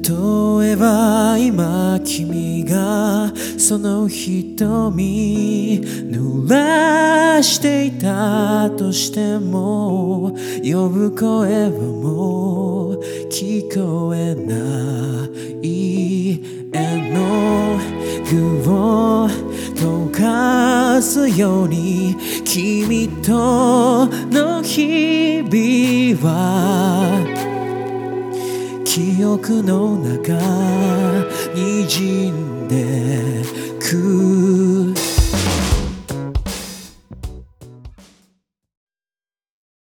例えば今君がその瞳濡らしていたとしても呼ぶ声はもう聞こえない絵の具を溶かすように君との日々は記憶の中にじんでく